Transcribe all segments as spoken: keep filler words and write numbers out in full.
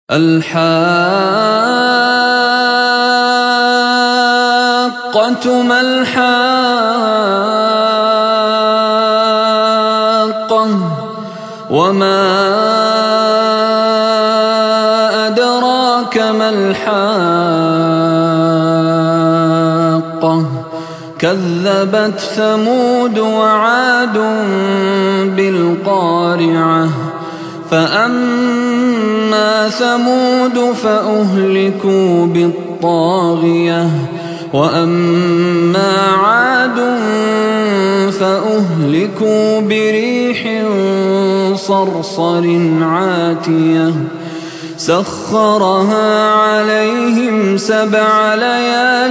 الحاقة ما الحاقة وما أدراك ما الحاقة كذبت ثمود وعاد بالقارعة فأما ثمود فأهلكوا بالطاغية وأما عاد فأهلكوا بريح صرصر عاتية سخرها عليهم سبع ليال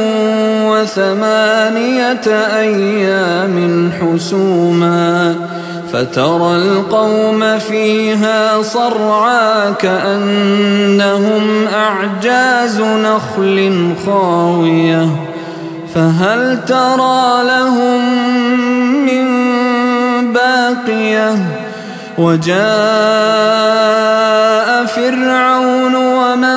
وثمانية أيام حسوما فترى القوم فيها صرعى كأنهم أعجاز نخل خاوية فهل ترى لهم من باقية وجاء فرعون ومن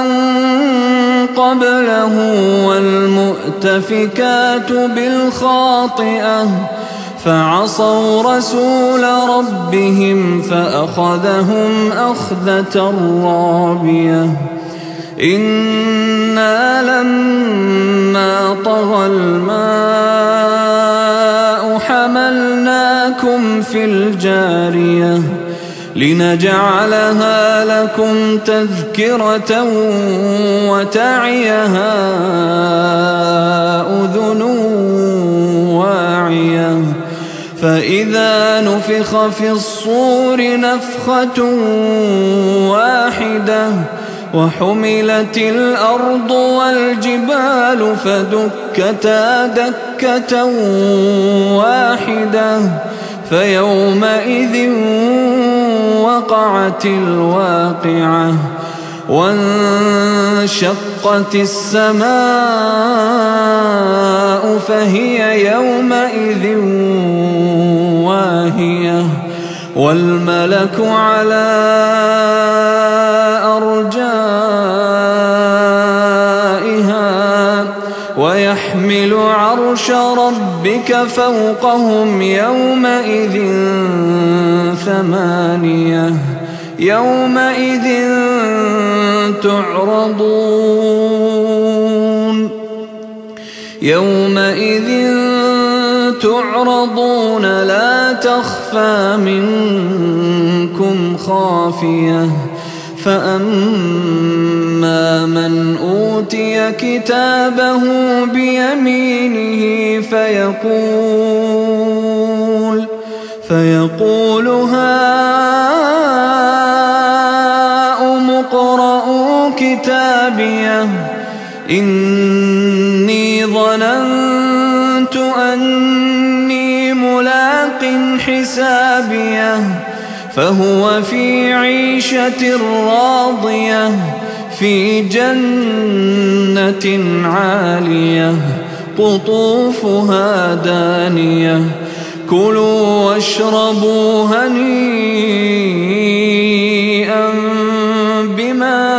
قبله والمؤتفكات بالخاطئة فعصوا رسول ربهم فأخذهم أخذة رابية إنا لما طغى الماء حملناكم في الجارية لنجعلها لكم تذكرة وتعيها أذن واعية فإذا نفخ في الصور نفخة واحدة وحملت الأرض والجبال فدكتا دكة واحدة فيومئذ وقعت الواقعة وانشقت السماء فهي يومئذ واهية والملك على أرجائها ويحمل عرش ربك فوقهم يومئذ ثمانية يومئذ تعرضون يومئذ تعرضون لا تخفى منكم خافية فأما من أوتي كتابه بيمينه فيقول فيقول هاؤم اقرءوا كتابيه إني ظننت أني ملاق حسابيه فهو في عيشة راضية في جنة عالية قطوفها دانية كلوا واشربوا هنيئا بما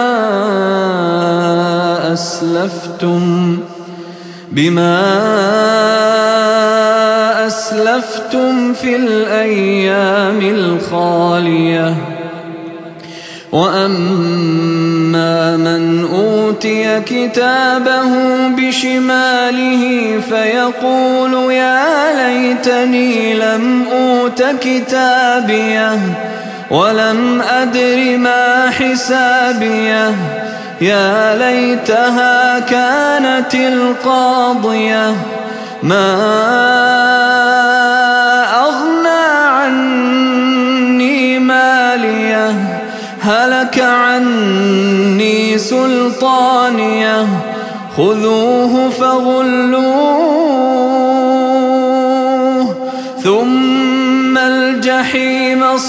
أسلفتم بما أسلفتم في الأيام الخالية وأما من أوتي كتابه بشماله فيقول يا ليتني لم أوت كتابيه ولم أدر ما حسابيه يا ليتها كانت القاضية ما أغنى عني ماليه هلك عني سلطانيه خذوه فغلوه ثم الجحيم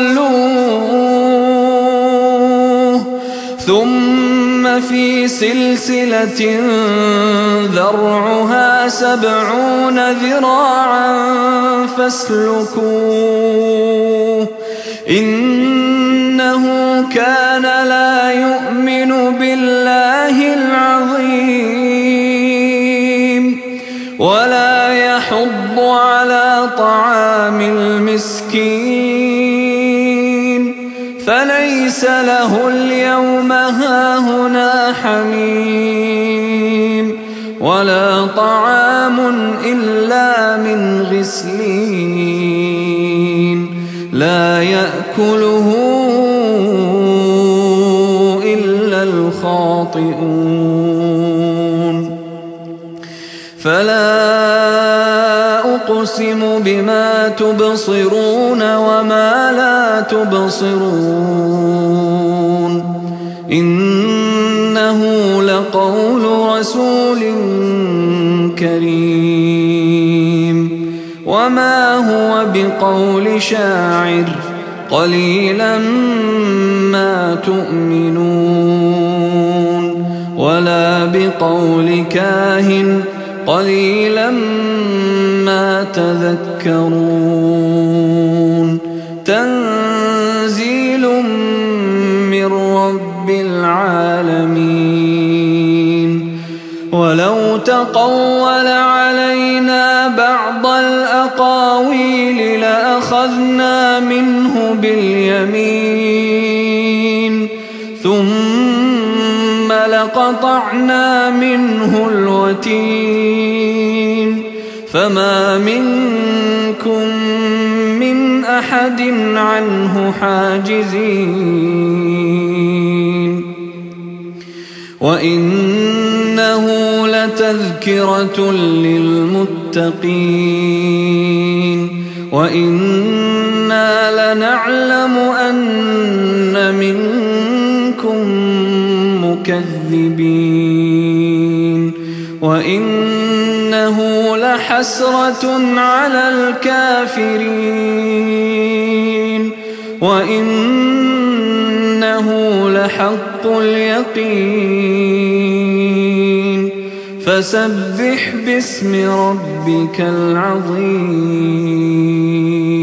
صلوه ثم في سلسلة ذرعها سبعون ذراعا فاسلكوه إنه كان لا يؤمن حميم ولا طعام إلا من غسلين لا يأكله إلا الخاطئون فلا أقسم بما تبصرون وما لا تبصرون إنه لقول رسول كريم وما هو بقول شاعر قليلا ما تؤمنون ولا بقول كاهن قليلا ما تذكرون تنزيل من رب العالمين ولو تقول علينا بعض الأقاويل لأخذنا منه باليمين ثم لقطعنا منه الوتين فما منكم من أحد عنه حاجزين وإنه لتذكرة للمتقين وإنا لنعلم أن منكم مكذبين وإنه لحسرة على الكافرين وإنه لحق اليقين فسبح باسم ربك العظيم.